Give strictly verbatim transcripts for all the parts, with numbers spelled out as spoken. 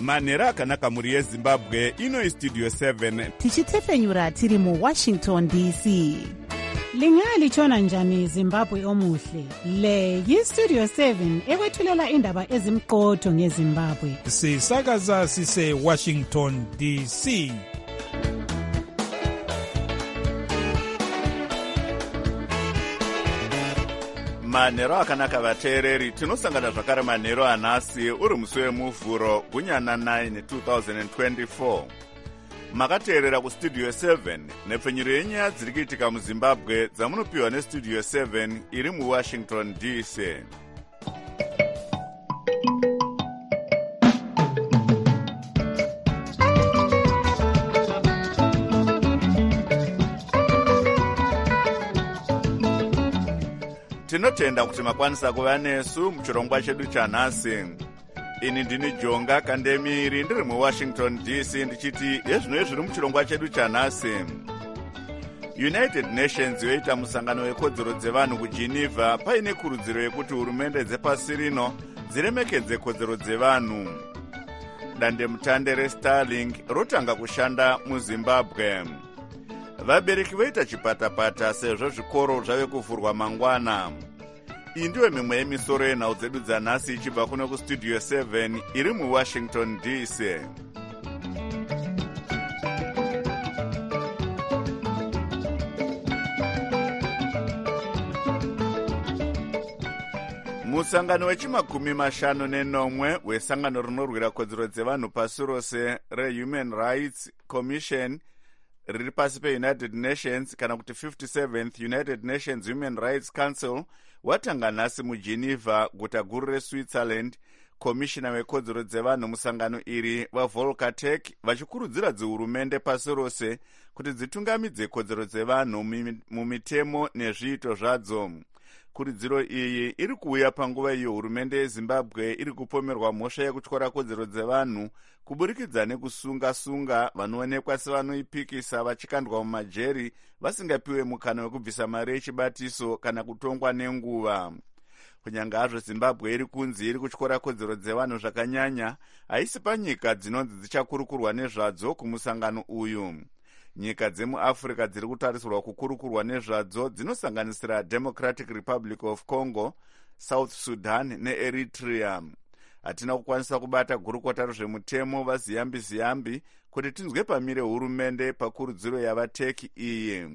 manhero akanaka mhuri yezimbabwe. Ino istudio seven tichitefenyura tiri muwashington D C. Lingalitshona njani Zimbabwe omuhle? Le yistudio seven ekwethulela indaba ezimqotho ngeZimbabwe. Sisakaza sise Washington D C. manhero akanaka vateereri, tinosangana zvakare manhero anhasi uri musi wemuvhuro gunyana nine two thousand twenty-four. Makateerera kustudio seven nepfenyuro yenyaya dziri kuitika muzimbabwe dzamunopiwa nestudio seven iri muwashington D C. Tinotenda kuti makwanisa kuva nesu muchirongwa chedu chanhasi. Ini ndini Jonga Kandemiri ndiri muWashington D C ndichiti ezvino zviri muchirongwa chedu chanhasi. United Nations yoita musangano wekodzero dzevanhu kuGeneva paine kurudziro yekuti hurumende dzepasi rino dziremekedze kodzero dzevanhu. Dandemutande reStarlink rotanga kushanda muZimbabwe. Vabereki voita chipatapata sezvo zvikoro zvave kuvhurwa mangwana. Iyi ndiyo mimwe yemisoro yenhau dzedu dzanhasi ichibva kuno kustudio seven iri muWashington D C. Musangano wechimakumi mashanu nenomwe wesangano rinorwira kodzero dzevanhu pasi rose reHuman Rights Commission riri pasi peUnited Nations kana kuti fifty-seventh United Nations Human Rights Council watanga nhasi muGeneva, guta guru reSwitzerland. Komishina wekodzero dzevanhu musangano iri vaVolker Turk vachikurudzira dzihurumende pasi rose kuti dzitungamidze kodzero dzevanhu mumitemo nezviito zvadzo. Kurudziro iyi iri kuuya panguva iyo hurumende yeZimbabwe iri kupomerwa mhosva yekutyora kodzero dzevanhu kuburikidza nekusunga-sunga vanoonekwa sevanoipikisa vachikandwa mumajeri vasingapiwe mukana wekubvisa mari yechibatiso kana kutongwa nenguva. Kunyange hazvo Zimbabwe iri kunzi iri kutyora kodzero dzevanhu zvakanyanya, haisi panyika dzinonzi dzichakurukurwa nezvadzo kumusangano uyu. Nyika dzemuAfrica dziri kutarisirwa kukurukurwa nezvadzo dzinosanganisira Democratic Republic of Congo, South Sudan neEritrea. Hatina kukwanisa kubata gurukota rezvemutemo vaziyambi-ziyambi kuti tinzwe pamire hurumende pakurudziro yavateki iyi.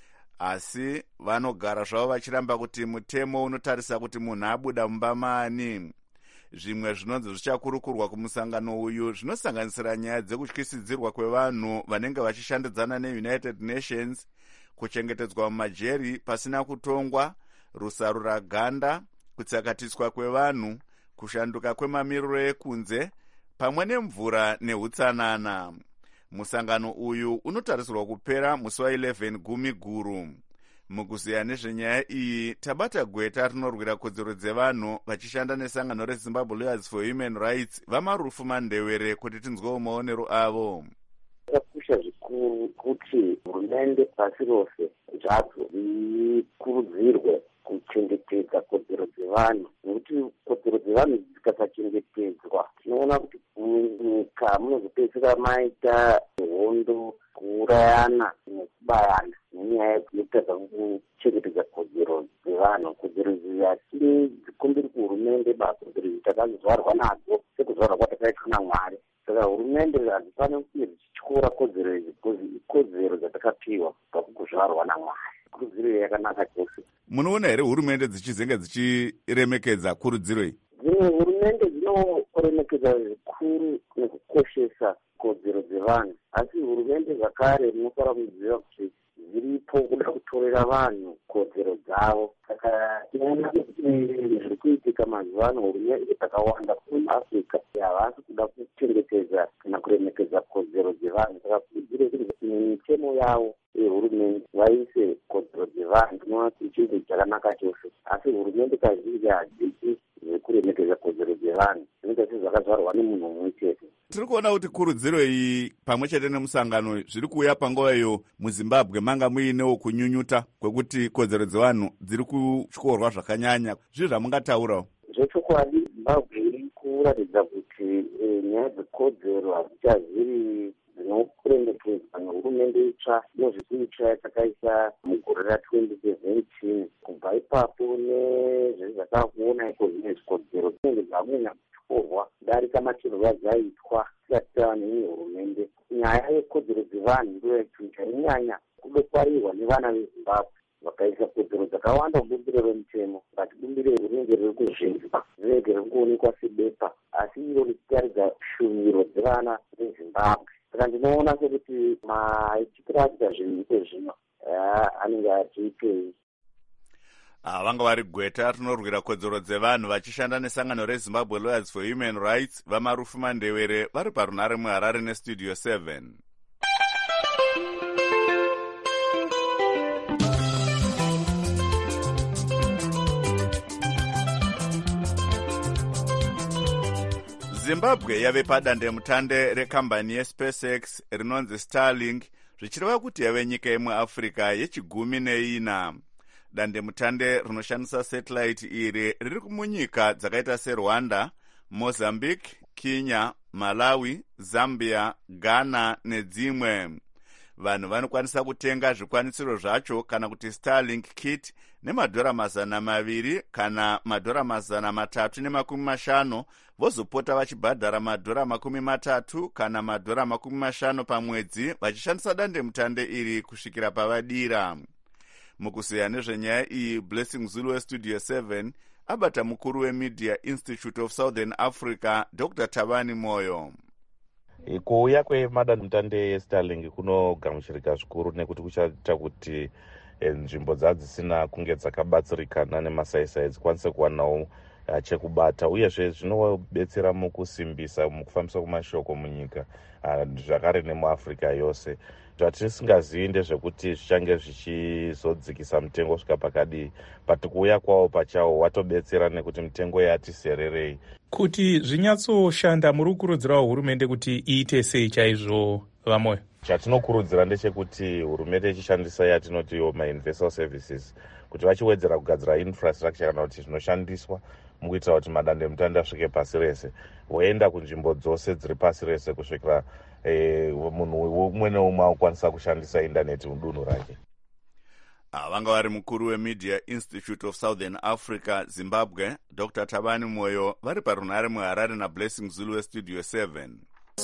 Asi vanogara zvavo vachiramba kuti mutemo unotarisa kuti munhu abuda mumba maani. Zvimwe zvinonzi zvichakurukurwa kumusangano uyu zvinosanganisira nyaya dzekutyisidzirwa kwevanhu vanenge vachishandidzana neUnited Nations, kuchengetedzwa mumajeri pasina kutongwa, rusarura ganda, kutsakatiswa kwevanhu, kushanduka kwemamiriro ekunze, pamwe nemvura nehutsanana. Musangano uyu unotarisirwa kupera musi wa11 gumi guru. Mukuziya nezvenyaya iyi tabata gweta rinorwira kodzero dzevanhu vachishanda nesangano reZimbabwe Lawyers for Human Rights vaMarufu Mandewere kuti tinzwewo maonero avo. Zvakakosha zvikuru kuti hurumende pasi rose zvadzo zikurudzirwe kuchengetedza kodzero dzevanhu, nekuti kodzero dzevanhu dzikasachengetedzwa tinoona kuti munyika munozopedzisira maita hondo, kuurayana nekubayana nenyaya yekutadza kuchengetedza kodzero dzevanhu. Kodzero idzi hadzidi dzikumbiri kuhurumende basa, kodzero idzi takazvarwa nadzo sekuzvarwa kwatakaitwa naMwari. Saka hurumende hadzifaniri kunge dzichityora kodzero idzi because ikodzero dzatakapiwa pakuzvarwa naMwari. Kurudziro yakanaka chose. Munoona here hurumende dzichizenge dzichiremekedza kurudziro iyi? Dzimwe hurumende dzinoremekedza zvikuru nekukoshesa kodzero dzevanhu, asi hurumende zvakare munofanira kuziva kuti dziripo kuda kutorera vanhu kodzero dzavo. Saka tinoona kuti zviri kuitika mazuva ano hurumende dzakawanda muAfrica havasi kuda kuchengetedza kana kuremekedza kodzero dzevanhu. Saka kurudziro kuti mitemo yavo yehurumende vaise kodzero dzevanhu, tinoona kuti chinhu chakanaka chose. Asi hurumende kazhinji hadzisi zvekuremekedza kodzero dzevanhu, zvinoita sezvakazvarwa nemunhu mumwe chete. Tiri kuona kuti kurudziro iyi pamwe chete nemusangano zviri kuuya panguva iyo muZimbabwe manga muinewo kunyunyuta kwekuti kodzero dzevanhu dziri kutyorwa zvakanyanya. Zvizvo zvamungataurawo? Zvechokwadi Zimbabwe iri kuratidza kuti nyaya dzekodzero hadzichaziri dzinokuremekedzwa nehurumende itsva inozvikuitsva yatakaisa mugore ratwenty seventeen. Kubva ipapo nezvezvakaona iko zvine zvikodzero dzinenge dzamunya kutyorwa kudarika matirwo adzaitwa tisati tava neimwe hurumende. Nyaya yekodzero dzevanhu ndo yachucha inyanya kudokwarirwa nevana vezimbabwe vakaisa kodzero dzakawanda mubumbiro remutemo. Ngati bumbiro rinenge riri kuzvinzwa rinenge riri kuonekwa sebepa, asi iro richitaridza shumiro dzevana vezimbabwe. Saka ndinoona sekuti maitikiro aita zvinhu iko zvino anenge achiitei. Vanga vari gweta rinorwira kodzero dzevanhu vachishanda nesangano reZimbabwe Lawyers for Human Rights vaMarufu Mandewere vari parunare muHarare nestudio seven. Zimbabwe yave padandemutande rekambani yeSpaceX rinonzi Starlink, zvichireva kuti yave nyika yemuAfrica yechigumi neina. Dandemutande rinoshandisa satellite iri riri kumunyika dzakaita seRwanda, Mozambique, Kenya, Malawi, Zambia, Ghana nedzimwe. Vanhu vanokwanisa kutenga zvikwanisiro zvacho kana kuti Starlink kit nemadhora mazana maviri kana madhora mazana matatu nemakumi mashanu, vozopota vachibhadhara madhora makumi matatu kana madhora makumi mashanu pamwedzi vachishandisa dandemutande iri kusvikira pavadira. Mukuseya nezvenyaya iyi, Blessing Zulu westudio seven abata mukuru weMedia Institute of Southern Africa Doctor Thabani Moyo. Kuuya kwemadandemutande eStarlink kunogamuchirika zvikuru nekuti kuchaita kuti nzvimbo dzadzisina kunge dzakabatsirikana nemasaisai dzikwanise kuwanawo chekubata, uyezve zvinobetsera mukusimbisa mukufambisa kumashoko munyika zvakare nemuAfrica yose. Zvatisingazivi ndezvekuti zvichange zvichizodzikisa mutengo svika pakadii, but kuuya kwawo pachawo watobetsera nekuti mutengo yati sererei. Kuti zvinyatsoshanda muri kukurudzirawo hurumende kuti iite sei chaizvo vaMoyo? Chatinokurudzira ndechekuti hurumende ichishandisa yatinoti yo ma-universal services kuti vachiwedzera kugadzira infrastructure kana kuti zvinoshandiswa mukuitira kuti madandemutande asvike pasi rese, voenda kunzvimbo dzose dziri pasi rese kusvikira munhu umwe neumwe akwanisa kushandisa indaneti mudunhu rake. Vanga vari mukuru weMedia Institute of Southern Africa Zimbabwe Doctor Thabani Moyo vari parunare muHarare naBlessing Zulu westudio seven.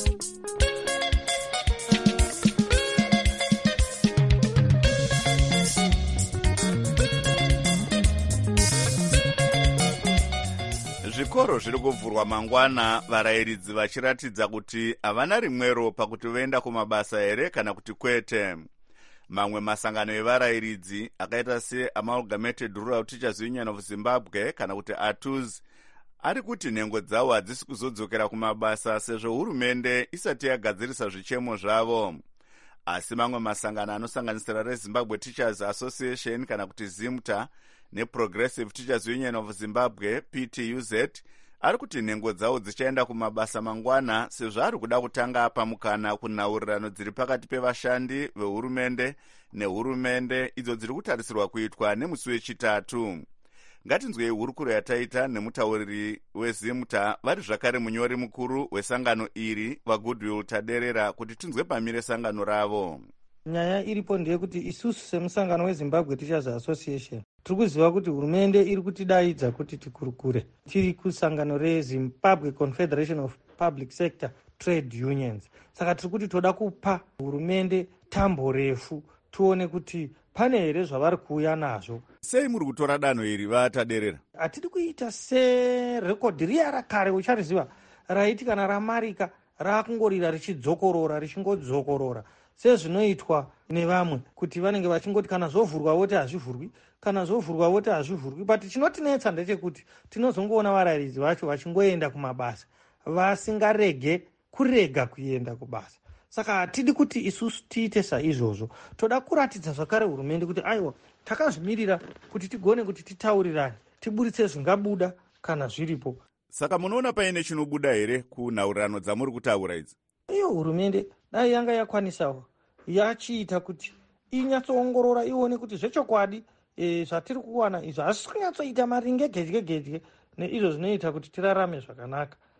Zvikoro zviri kuvhurwa mangwana, varayiridzi vachiratidza kuti havana rimwero pakuti voenda kumabasa here kana kuti kwete. Mamwe masangano evarayiridzi akaita seAmalgamated Rural Teachers Union of Zimbabwe kana kuti A T U Z ari kuti nhengo dzavo hadzisi kuzodzokera kumabasa sezvo hurumende isati yagadzirisa zvichemo zvavo. Asi mamwe masangano anosanganisira reZimbabwe Teachers Association kana kuti ZIMTA neProgressive Teachers Union of Zimbabwe P T U Z ari kuti nhengo dzavo dzichaenda kumabasa mangwana sezvo ari kuda kutanga pamukana kunhaurirano dziri pakati pevashandi vehurumende nehurumende idzo dziri kutarisirwa kuitwa nemusi wechitatu. Ngatinzwei hurukuro yataita nemutauriri weZIMTA vari zvakare munyori mukuru wesangano iri vaGoodwill Taderera kuti tinzwe pamire sangano ravo. Nyaya iripo ndeyekuti isusu semusangano weZimbabwe Teachers Association tiri kuziva kuti hurumende iri kutidaidza kuti tikurukure tiri kusangano reZimbabwe Confederation of Public Sector Trade Unions. Saka tiri kuti toda kupa hurumende tambo refu tuone kuti pane here zvavari kuuya nazvo. Sei muri kutora danho iri vaTaderera? Hatidi kuita serekodhi riya rakare uchariziva raiti kana ramarika rakungorira richidzokorora richingodzokorora sezvinoitwa nevamwe kuti vanenge vachingoti kana zvovhurwa voti hazvivhurwi kana zvovhurwa voti hazvivhurwi. But chinotinetsa ndechekuti tinozongoona varayiridzi vacho vachingoenda kumabasa vasingarege kurega kuenda kubasa. Saka hatidi kuti isusu tiite saizvozvo, toda kuratidza zvakare hurumende kuti aiwa takazvimirira kuti tigone kuti titaurirane tiburitse zvingabuda kana zviripo. Saka munoona paine chinobuda here kunhaurirano dzamuri kutaura idzi? Iyo hurumende dai yanga yakwanisawo yachiita kuti inyatsoongorora ione kuti zvechokwadi e, zvatiri kuwana izvo hazisi kunyatsoita maringe gedye gedye neizvo zvinoita kuti tirarame zvakanaka.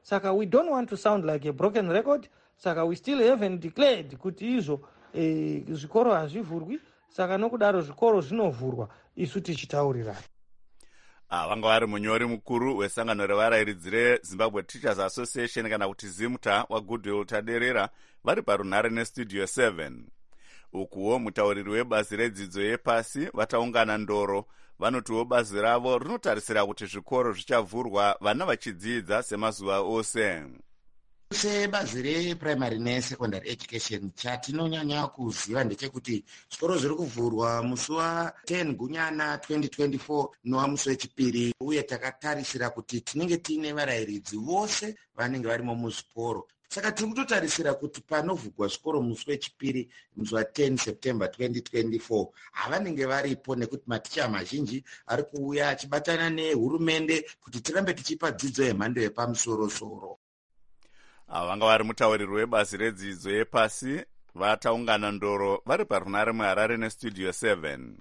saka we don't want to sound like a broken record, saka we still haven't declared kuti izvo eh, zvikoro hazvivhurwi, saka nokudaro zvikoro zvinovhurwa isu tichitaurirana. Ah, vanga vari munyori mukuru wesangano revarairidzi reZimbabwe Teachers Association kana kuti ZIMTA waGoodwill Taderera vari parunhare nestudio seven. Ukuwo mutauriri webazi redzidzo yepasi vataungana ndoro vanotiwo bazi ravo rinotarisira kuti zvikoro zvichavhurwa vana vachidzidza semazuva ose. Sebazi reprimary nesecondary education chatinonyanya kuziva ndechekuti zvikoro zviri kuvhurwa musi wa10 gunyana twenty twenty-four nowa musi wechipiri, uye takatarisira kuti tinenge tiine varairidzi vose vanenge varimo muzvikoro. Saka tiri kutotarisira kuti panovhurwa zvikoro musi wechipiri musi wa10 September twenty twenty-four havanenge varipo, nekuti maticha mazhinji ari kuuya achibatana nehurumende kuti tirambe tichipa dzidzo yemhando yepamusoro-soro. Vanga vari mutauriri webazi redzidzo yepasi vataungana ndoro vari parunhare muHarare nestudio seven.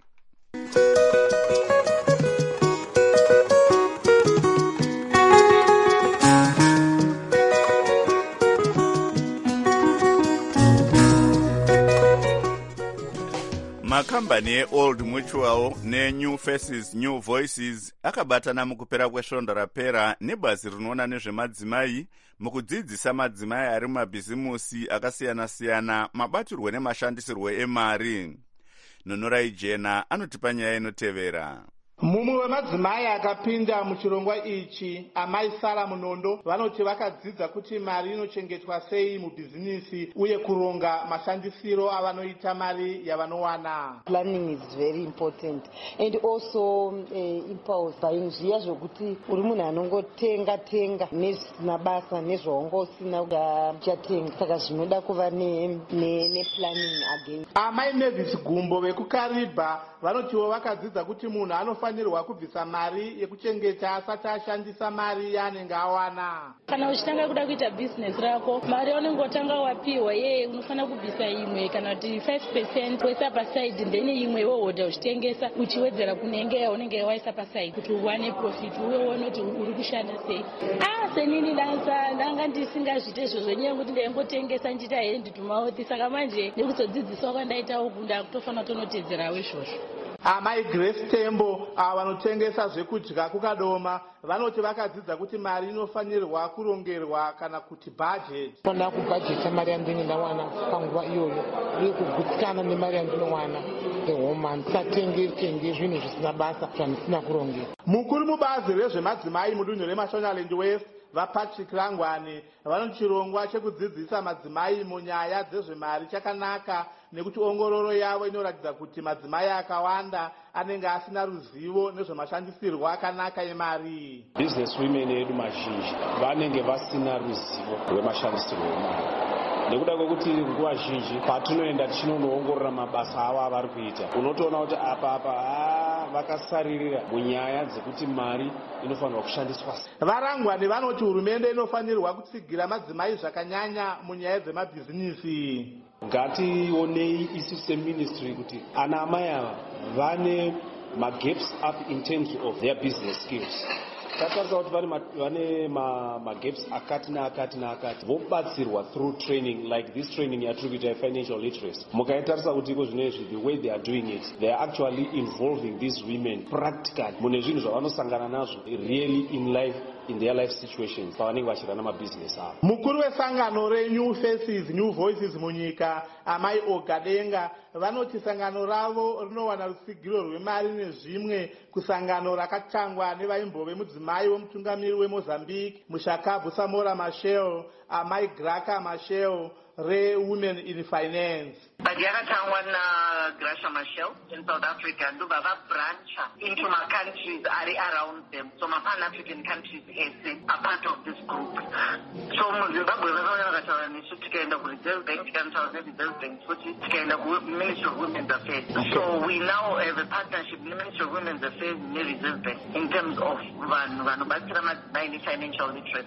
Makambani eOld Mutual neNew Faces New Voices akabatana mukupera kwesvondo rapera nebazi rinoona nezvemadzimai mukudzidzisa madzimai ari mumabhizimusi akasiyana-siyana mabatirwe nemashandisirwo emari. Nonorai Jena anotipa nyaya inotevera. Mumwe wemadzimai akapinda muchirongwa ichi, amai Sara Munondo, vanoti vakadzidza kuti mari inochengetwa sei mubhizinisi uye kuronga mashandisiro avanoita mari yavanowana. Planning is very important and also uh, impulse buying. Zviya zvokuti uri munhu anongotenga tenga nezvisina basa nezvaungosina uchatenga, saka zvinoda kuva ne, ne, ne planning again. Amai Mavis Gumbo vekuKariba vanotiwo vakadzidza kuti munhu anofanirwa kubvisa mari yekuchengeta asati ashandisa mari yaanenge awana. Kana uchitanga kuda kuita business rako, mari yaunenge watanga wapiwa ye unofanira kubvisa imwe kana kuti five percent woisa paside, then imwe wohodha uchitengesa uchiwedzera kunenge yaunenge waisa paside kuti uwane profit uye uone kuti uri kushanda sei. Ah, senini dansa ndanga ndisingazviite izvo zvenyaya kuti ndaingotengesa njiita hendi tumauti, saka manje ndikuzodzidziswa kwandaita uku ndakutofanira tonotedzerawo izvozvo. Amai Grace Tembo vanotengesa zvekudya kukadoma vanoti vakadzidza kuti mari inofanirwa kurongerwa kana kuti budget. Fana kubudgeta mari yandinenge ndawana panguva iyoyo uye kugutsikana nemari yandinowana ehomani, tisatenge tenge zvinhu zvisina basa zvandisina kurongera. Mukuru mubazi rezvemadzimai mudunhu reMashonaland West vaPatrick Rangwani vanoti chirongwa chekudzidzisa madzimai munyaya dzezvemari chakanaka, nekuti ongororo yavo inoratidza kuti madzimai akawanda anenge asina ruzivo nezvemashandisirwo akanaka emari. Business women edu mazhinji vanenge vasina ruzivo rwemashandisirwo emari, nekuda kwekuti nguva zhinji patinoenda tichinonoongorora mabasa avo avari kuita, unotoona kuti apa apa vakasaririra munyaya dzekuti mari inofanirwa kushandiswa. Varangwani vanoti hurumende inofanirwa kutsigira madzimai zvakanyanya munyaya dzemabhizinisi. Ngationei isu seministry kuti ana amai ava vane magaps up in terms of their business skills. Tatarisa kuti vane magaps akati neakati neakati vobatsirwa through training like this training yatiri kuita financial literacy. Mukaitarisa kuti iko zvino izvi the way they are doing it, they are actually involving these women practically mune zvinhu zvavanosangana nazvo really in life, in their life situations pavanenge vachirana mabusiness avo. Mukuru wesangano reNew Faces New Voices munyika amai Ogadenga vanoti sangano ravo rinowana rutsigiro rwemari nezvimwe kusangano rakatangwa nevaimbove mudzimai womutungamiri weMozambique Mushakabu Samora Machel, amai Graka Machel re-Women in Finance. Yakatangwa naGraca Machel in South Africa ndoba vabrancha into ma-countries ari around them, so ma-Pan-African countries ese are part of this group. So muZimbabwe vakaona vakataura nesu tikaenda kuReserve Bank, tikanotaura neReserve Bank futi tikaenda kuMinistry of Women's Affairs. So we now have a partnership neMinistry of Women's Affairs neReserve Bank in terms of vanhu vanobatsira madzimai nefinancial literacy.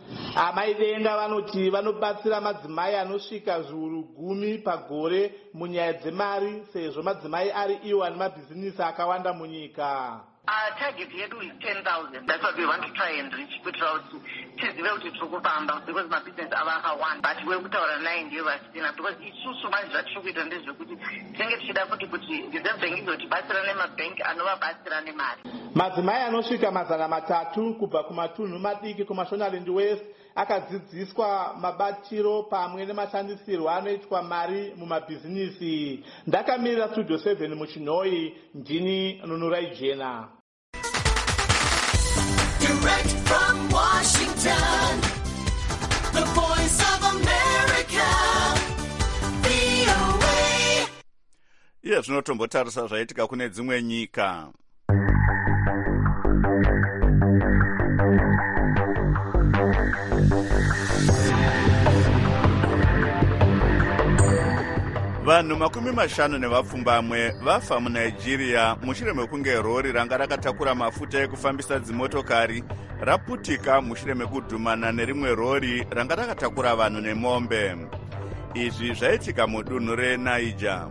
Amai Denga vanoti vanobatsira madzimai anosvika zviuru gumi pagore munyaya dzemari, sezvo madzimai ari iwo ane mabhizinisi akawanda munyika. Our target yedu is ten thousand. That's what we want to try and reach. Kuitira kuti tizive kuti tiri kufamba because mabusiness ava akawanda. But wekutaura naye ndiye vasina because isusu manje zvatiri kuita ndezvekuti tinenge tichida futi kuti reserve bank izotibatsira nemabhengi anovabatsira nemari. Madzimai anosvika mazana matatu kubva kumatunhu madiki kuMashonaland West akadzidziswa mabatiro pamwe nemashandisirwo anoitwa mari mumabhizinisi. Ndakamirira Studio seven muChinoi, ndini Nunurai Jena. Direct from Washington, the voice of America, V O A. Iye zvinotombotarisa zvaitika kune dzimwe nyika. Vanhu makumi mashanu nevapfumbamwe vafa muNigeria mushure mekunge rori ranga rakatakura mafuta ekufambisa dzimotokari raputika mushure mekudhumana nerimwe rori ranga rakatakura vanhu nemombe. Izvi zvaitika mudunhu reNiger.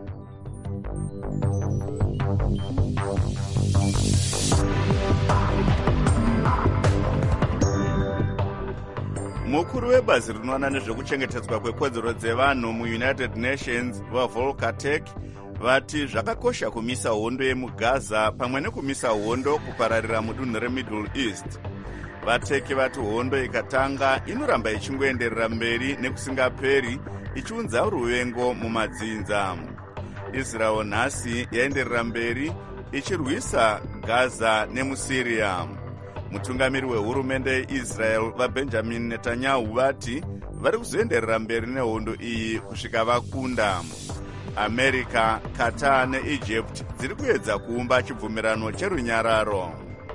Mukuru webazi rinoona nezvekuchengetedzwa kwekodzero dzevanhu muUnited Nations vaVolker Turk vati zvakakosha kumisa hondo yemuGaza pamwe nekumisa hondo kupararira mudunhu reMiddle East. Vateki vati hondo ikatanga inoramba ichingoenderera mberi nekusingaperi ichiunza ruvengo mumadzinza. Israel nhasi yaenderera mberi ichirwisa Gaza nemuSyria. Mutungamiri wehurumende yeIsrael vaBenjamin Netanyahu vati vari kuzoenderera mberi nehondo iyi kusvika vakunda. America, Qatar neEgypt dziri kuedza kuumba chibvumirano cherunyararo.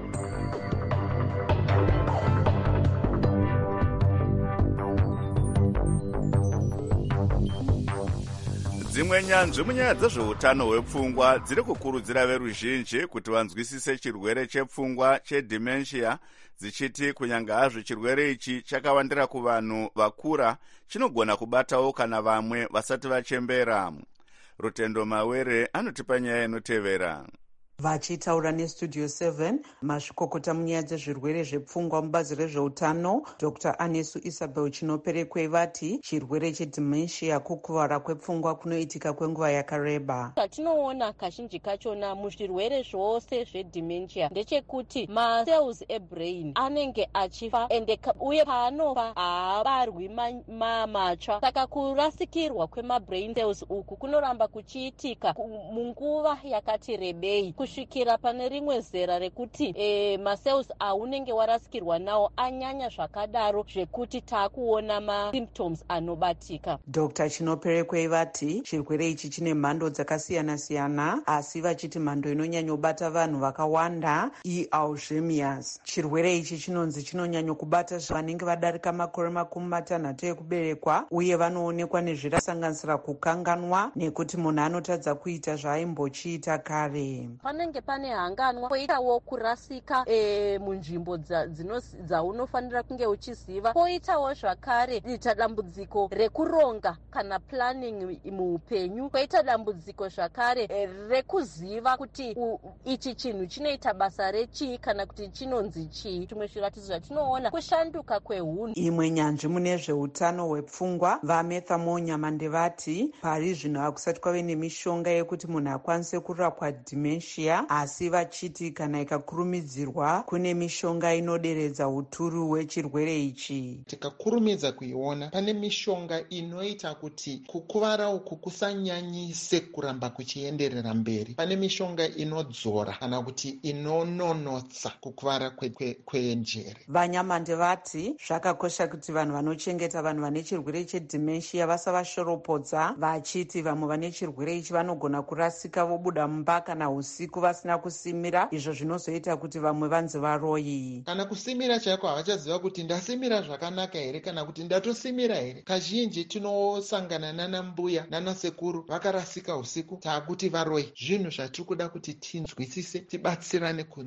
Dzimwe nyanzvi munyaya dzezveutano hwepfungwa dziri kukurudzira veruzhinji kuti vanzwisise chirwere chepfungwa chedementia, dzichiti kunyange hazvo chirwere ichi chakawandira kuvanhu vakura chinogona kubatawo kana vamwe vasati vachembera. Rutendo Mawere anotipa nyaya inotevera. Vachitaura neStudio seven, mazvikokota munyaya dzezvirwere zvepfungwa mubazi rezveutano Doctor Anesu Isabel Chinoperekwe vati chirwere chedementia kukuvara kwepfungwa kunoitika kwenguva yakareba. Tinoona kazhinji kachona muzvirwere zvose zvedementia ndechekuti macells ebrain anenge achifa ende uye paanofa haabarwi matsva. Saka kurasikirwa kwemabrain cells uku kunoramba kuchiitika munguva yakati rebei kusvikira pane rimwe zera rekuti e, macells aunenge warasikirwa nawo anyanya zvakadaro zvekuti taakuona masymptoms anobatika. Doctor Chinoperekwe vati chirwere ichi chine mhando dzakasiyana-siyana asi vachiti mhando inonyanyobata vanhu vakawanda iAlzheimer's. Chirwere ichi chinonzi chinonyanyokubata vanenge vadarika makore makumi matanhatu ekuberekwa uye vanoonekwa nezvirasanganisira kukanganwa nekuti munhu anotadza kuita zvaaimbochiita kare. Panenge pane hanganwa poitawo kurasika e, munzvimbo dzaunofanira kunge uchiziva, poitawo zvakare ita dambudziko rekuronga kana planning muupenyu, poita dambudziko zvakare e, rekuziva kuti u, ichi chinhu chinoita basa rechii kana kuti chinonzi chii. Tumwe zviratidzo zvatinoona kushanduka kwehunhu. Imwe nyanzvi mune zveutano hwepfungwa vaMetha Monyamande vati pari zvino hakusati kwave nemishonga yekuti munhu akwanise kurapwa dementia, asi vachiti kana ikakurumidzirwa kune mishonga inoderedza uturu hwechirwere ichi. Tikakurumidza kuiona pane mishonga inoita kuti kukuvara uku kusanyanyise kuramba kuchienderera mberi. Pane mishonga inodzora kana kuti inononotsa kukuvara kwenjere. Kwe, Vanyamande vati zvakakosha kuti vanhu vanochengeta vanhu vane chirwere chedementia vasavashoropodza, vachiti vamwe vane chirwere ichi vanogona kurasika vobuda mumba kana usiku vasina kusimira, izvo zvinozoita kuti vamwe vanzi varoyi. Kana kusimira chaiko havachaziva kuti ndasimira zvakanaka here kana kuti ndatosimira here. Kazhinji tinosangana nana mbuya nana sekuru vakarasika usiku taakuti varoyi. Zvinhu zvatiri kuda kuti tinzwisise tibatsirane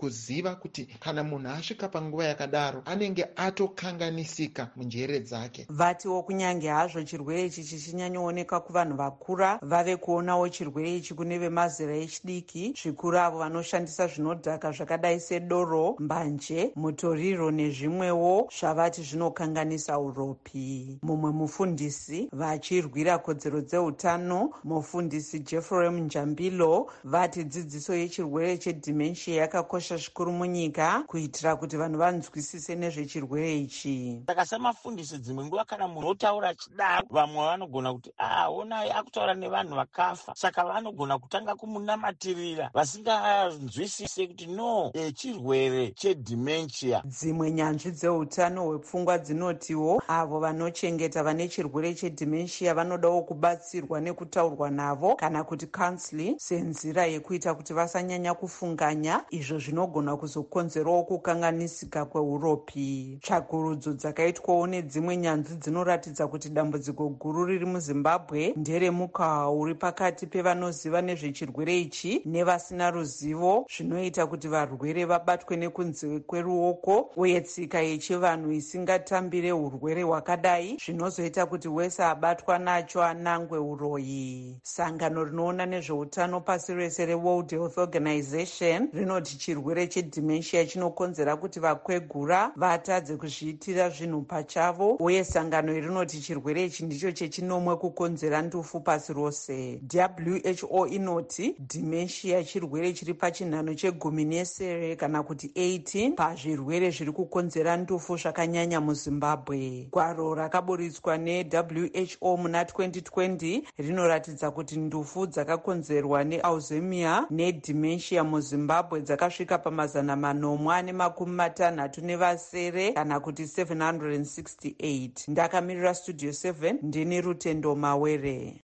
kuziva kuti kana munhu asvika panguva yakadaro anenge atokanganisika munjere dzake. vatiwo kunyange hazvo chirwere ichi chichinyanyooneka kuvanhu vakura, vave kuonawo chirwere ichi kune vemazera echidiki, zvikuru avo vanoshandisa zvinodhaka zvakadai sedoro, mbanje, mutoriro nezvimwewo zvavati zvinokanganisa uropi. mumwe mufundisi vachirwira kodzero dzeutano, mufundisi Jeffrey Njambilo, vati dzidziso yechirwere chedimensia yakakosha zvikuru munyika kuitira kuti vanhu vanzwisise nezvechirwere ichi. saka semafundisi dzimwe nguva kana munhu otaura achidaro, vamwe vanogona kuti ah onai akutaura nevanhu vakafa, saka vanogona kutanga kumunamatirira vasinganzwisise kuti no e, chirwere chedimensia. dzimwe nyanzvi dzeutano hwepfungwa dzinotiwo avo vanochengeta vane chirwere chedimensia vanodawo kubatsirwa nekutaurwa navo kana kuti counseling senzira yekuita kuti vasanyanya kufunganya, izvo zvinogona kuzokonzerawo kukanganisika kweuropi. tsvakurudzo dzakaitwawo nedzimwe nyanzvi dzinoratidza kuti dambudziko guru riri muzimbabwe nderemukaha uri pakati pevanoziva nezvechirwere ichi nevasina ruzivo, zvinoita kuti varwere vabatwe nekunze kweruoko uye tsika yechivanhu isingatambire urwere hwakadai, zvinozoita kuti wese abatwa nacho anangwe uroyi. sangano rinoona nezveutano pasi rese reWorld Health Organization rinoti chirwere chedimensia chinokonzera kuti vakwegura vatadze kuzviitira zvinhu pachavo, uye sangano iri rinoti chirwere ichi ndicho chechinomwe kukonzera ndufu pasi rose. W H O inoti dementia chirwere chiri pachinhano chegumi nesere kana kuti eighteen pazvirwere zviri kukonzera ndufu zvakanyanya muzimbabwe. gwaro rakaburitswa neW H O muna twenty twenty rinoratidza kuti ndufu dzakakonzerwa nealzheimer nedementia muzimbabwe dzakasvika pamazana manomwe ane makumi matanhatu nevasere kana kuti seven hundred sixty-eight. ndakamirira studio seven ndini Rutendo Mawere.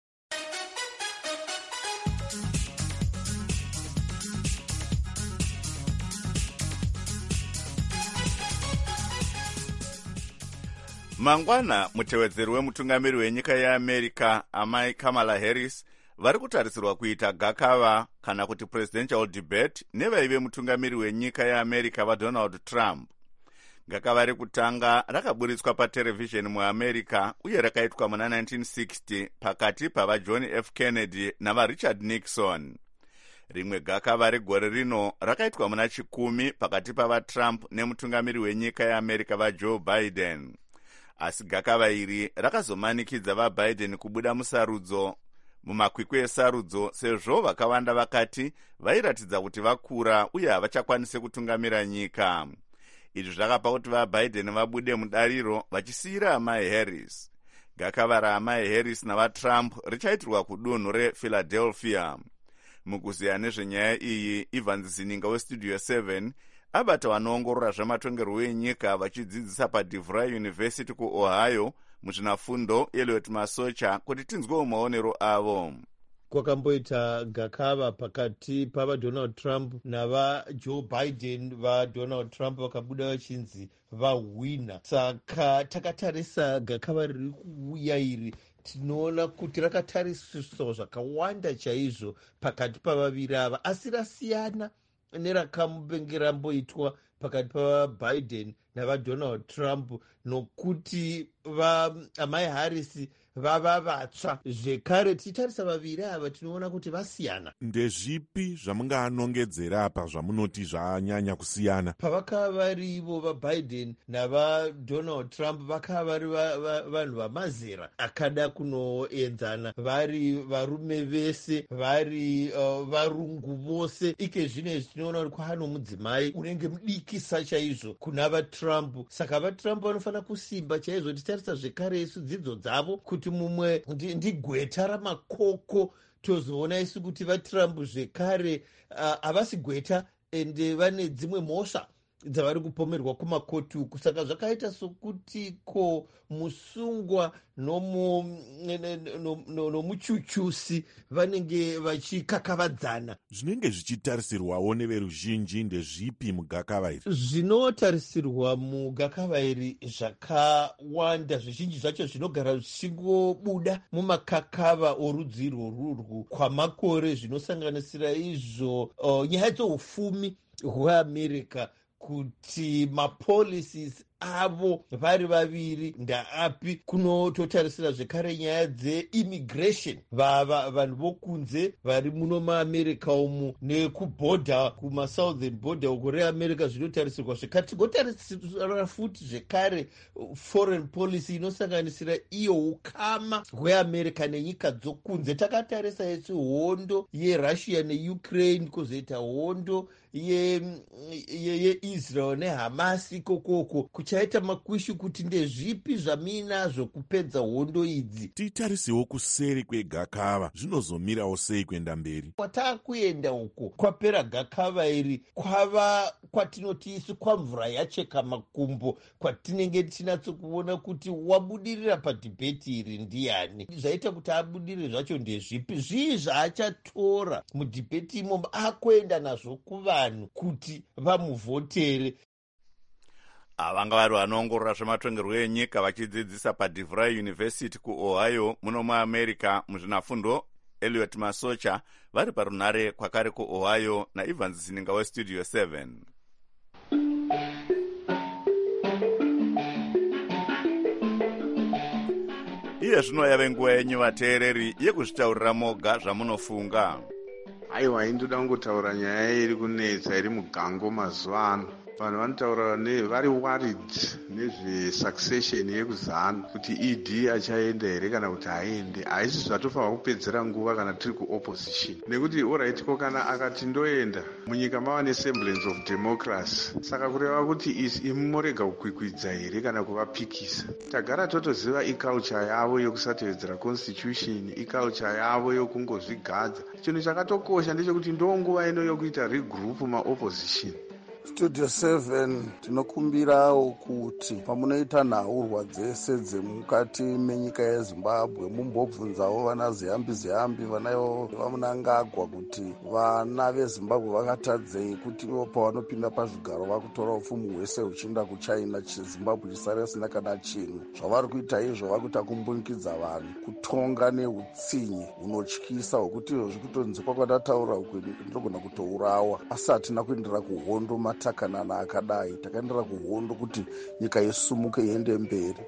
mangwana mutevedzeri wemutungamiri wenyika yeamerica amai Kamala Harris vari kutarisirwa kuita gakava kana kuti presidential debate nevaive mutungamiri wenyika yeamerica vaDonald Trump. gakava rekutanga rakaburitswa paterevhizheni muamerica uye rakaitwa muna nineteen sixty pakati pavaJohn F Kennedy navaRichard Nixon. rimwe gakava regore rino rakaitwa muna chikumi pakati pavaTrump nemutungamiri wenyika yeamerica vaJoe Biden. asi gakava iri rakazomanikidza vaBiden kubuda musarudzo mumakwikwi esarudzo sezvo vakawanda vakati vairatidza kuti vakura uye havachakwanise kutungamira nyika. izvi zvakapa kuti vaBiden vabude mudariro vachisiyira amai Harris. gakava raamai Harris navaTrump richaitirwa kudunhu rePhiladelphia. mukuziya nezvenyaya iyi Evans Zininga westudio seven abata vanoongorora zvematongerwo enyika vachidzidzisa paDeVry University kuOhio muzvinafundo Elliot Masocha kuti tinzwewo maonero avo. kwakamboita gakava pakati pavaDonald Trump navaJoe Biden. vaDonald Trump vakabuda vachinzi vahwina, saka takatarisa gakava riri kuuya iri tinoona kuti rakatariswa zvakawanda chaizvo pakati pavaviri ava, asi rasiyana nerakambenge ramboitwa pakati pavaBiden navaDonald Trump, nokuti vaamai Harris vava vatsva zvekare. tichitarisa vaviri ava tinoona kuti vasiyana. ndezvipi zvamunganongedzera apa zvamunoti zvanyanya kusiyana? pavakava varivo vaBiden navaDonald Trump vakava vari vanhu vamazera akada kunoenzana, vari varume vese, vari uh, varungu vose. ike zvino izvi tinoona kuti kwaano mudzimai unenge mudikisa chaizvo kuna vaTrump, saka vaTrump vanofanira kusimba chaizvo. titarisa zvekare isu dzidzo dzavo kuti mumwe ndigweta ndi ramakoko, tozoona isu kuti vaTrump zvekare havasi uh, gweta ende vane dzimwe mhosva dzavari kupomerwa kumakoti uku. saka zvakaita sokuti ko musungwa nomuchuchusi vanenge vachikakavadzana. zvinenge zvichitarisirwawo neveruzhinji ndezvipi mugakava iri? zvinotarisirwa mugakava iri zvakawanda, zvizhinji zvacho zvinogara zvichingobuda mumakakava orudzi rworurwu kwamakore, zvinosanganisira izvo uh, nyaya dzeufumi hweamerica kuti mapolicies avo vari vaviri ndaapi. Kunototarisira zvekare nyaya dzeimmigration, vanhu vokunze vari muno maamerica umu nekubhodha kumasouthern border uko reamerica zvinotarisirwa zvekare. Tigotarisira futi zvekare foreign policy inosanganisira iyo ukama hweamerica nenyika dzokunze. Takatarisa yese hondo yerussia neukraine, kuzoita hondo yeisrael ye, ye nehamas ikokoko. Kuchaita makwishi kuti ndezvipi zvaminazvo kupedza hondo idzi. Titarisewo kuseri kwegakava, zvinozomirawo sei kuenda mberi. Kwatakuenda uko kwapera gakava iri kwava kwatinoti isu kwamvura yacheka makumbo, kwatinenge tinatso kuona kuti wabudirira padhibheti iri ndiani. Zvaita kuti abudirire zvacho ndezvipi, zvii zvaachatora mudhibheti imomo akuenda nazvo kuvanhu kuti vamuvhotere. Avanga vari vanoongorora zvematongerwo enyika vachidzidzisa paDeVry University kuOhio muno muamerica muzvinafundo. Elliot Masocha vari parunhare kwakare kuOhio naEvans Zininga westudio seven. Iye zvino yave nguva yenyu vateereri yekuzvitaurira moga zvamunofunga. Aiwa, indoda kungotaura nyaya iri kunetsa iri mugango mazuva ano. Vanhu vanotaura vari worried nezvesuccession yekuzanu kuti E D achaenda here kana kuti haende. Haisi zvatofanwa kupedzera nguva kana tiri kuopposition, nekuti oright ko kana akati ndoenda munyika mava nesemblance of democracy, saka kureva kuti isi imorega kukwikwidza here kana kuvapikisa. Tagara totoziva iculture yavo yokusatevedzera constitution, iculture yavo yokungozvigadza. Chinhu chakatokosha ndechekuti ndonguva ino yokuita regroup maopposition. Studio seven tinokumbirawo kuti pamunoita nhaurwa dzese dzemukati menyika yeZimbabwe mumbobvunzawo vana ziyambi ziyambi vanayo vamunangagwa kuti vana veZimbabwe vakatadzei kuti pavanopinda pazvigaro vakutora upfumi hwese huchienda kuchina, Zimbabwe chisare risina kana chinhu. Zvavari kuita izvo vakuita kumbunikidza vanhu, kutonga neutsinye hunotyisa hwokuti izvozvi kutonzikwa kwatataura uku ndinogona kutourawa. Asi hatina kuendera kuhondo matakanana akadai, takaendera kuhondo kuti nyika isumuke iende mberi.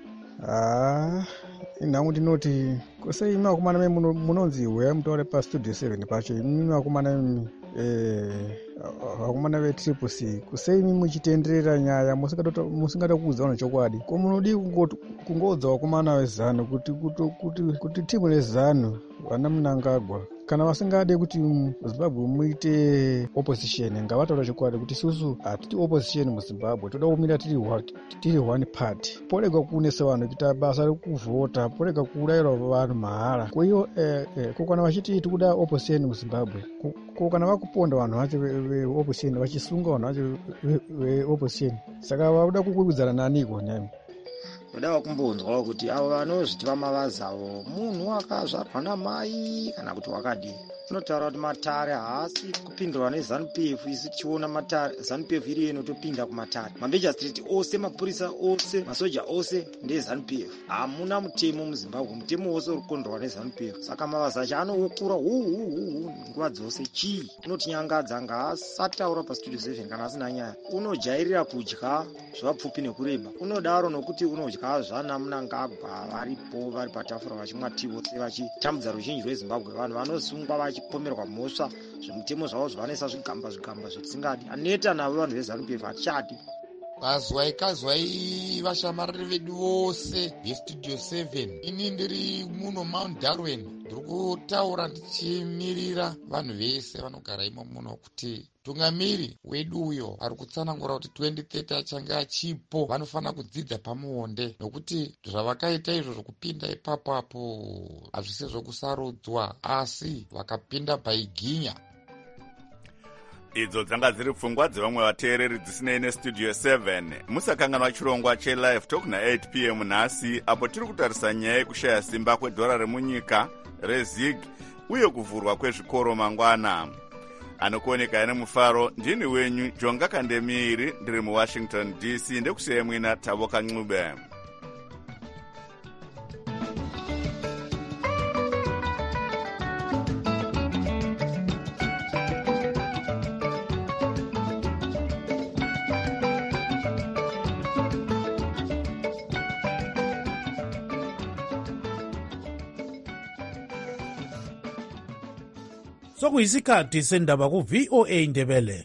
Ah, inhangu ndinoti kusei imi vakomana me munonzi hweya mutaure pastudio seven pacho. Imi vakomana imi eh vakomana vetriple C, kusei imi muchitenderera nyaya musingada kuudza vanhu chokwadi. Ko munodi kungoudza vakomana vezanu kuti kuti kuti timu rezanu vana Mnangagwa kana vasingade kuti muZimbabwe muite opposition ngavataura chokwadi kuti isusu hatiti opposition muZimbabwe, toda kumira tiri tiri one party. Porega kunesa vanhu kuita basa rekuvhota, porega kuurayirwa vanhu mahara. Koiyo eh, eh, ko kana vachiti tikuda opposition muZimbabwe, ko kana vakuponda vanhu vacho veopposition vachisunga vanhu vacho veopposition, saka vakuda kukwikwidzana naniko nyami. Ndoda kumbonzwawo kuti avo vanozviti vamavazavo munhu wakazvarwa namai kana kuti wakadii. Unotaura kuti matare haasi kupindurwa neZANU-P F. Isi tichiona matare ZANU-P F iri inotopinda kumatare. Mambeja street ose, mapurisa ose, masoja ose ndeZANU-P F. Hamuna mutemo muZimbabwe, mutemo wose urikukondorwa neZANU-P F. Saka mavazacho anoukura huhuhuhu nguva dzose. Chii unotinyangadza? Ngaasataura pastudio seven kana asina nyaya. Unojairira kudya zvapfupi nekureba. Unodaro nokuti unodya zvana Mnangagwa varipo vari patafura vachimwa tii vose vachitambudza ruzhinji rweZimbabwe. Vanhu vanosungwa vachipomerwa mhosva zvemutemo zvavo zvavanesa zvigamba zvigamba zvetisingadi. Aneta navo vanhu veZANU-P F hatichadi. Kazwai kazwai vashamariri vedu vose vestudio seven. Ini ndiri muno Mount Darwin, ndiri kutaura ndichimirira vanhu vese vanogara imo muno kuti tungamiri wedu uyo ari kutsanangura kuti twenty thirty achange achipo, vanofanira kudzidza pamuonde, nokuti zvavakaita izvo zvokupinda ipapo apo hazvisi zvokusarudzwa, asi vakapinda paiginya. Idzo dzanga dziri pfungwa dzevamwe vateereri dzisinei nestudio seven. Musakanganwa chirongwa chelive talk na eight p m nhasi, apo tiri kutarisa nyaya yekushaya simba kwedhora remunyika rezig uye kuvhurwa kwezvikoro mangwana. Anokuoneka ine mufaro ndini wenyu Jonga Kandemiri, ndiri muWashington D C, ndekusiya mwina Tavoka Ncube. sokuyisikhathi sendaba ku-V O A Ndebele.